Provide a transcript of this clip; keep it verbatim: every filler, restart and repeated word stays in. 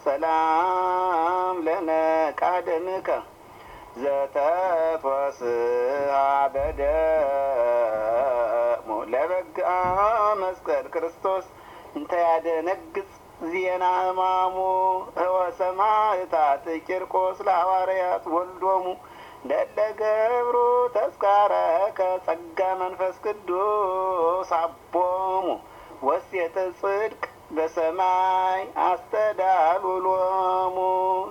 ሰላም ለነቃደምከ ዘተትወስሃ በደሙ ለበግአ መስቀል ክርስቶስ እንተ ያደነግጽ ዜና ሕማሙ ወሰማዕታት ቂርቆስ ለሐዋርያት ወልዶሙ ለእለ ገብሩ ተስካረከ ጸጋ መንፈስ ቅዱስ አቦሙ ወሴተ ጽድቅ በሰማይ አስተዳሉሎሙ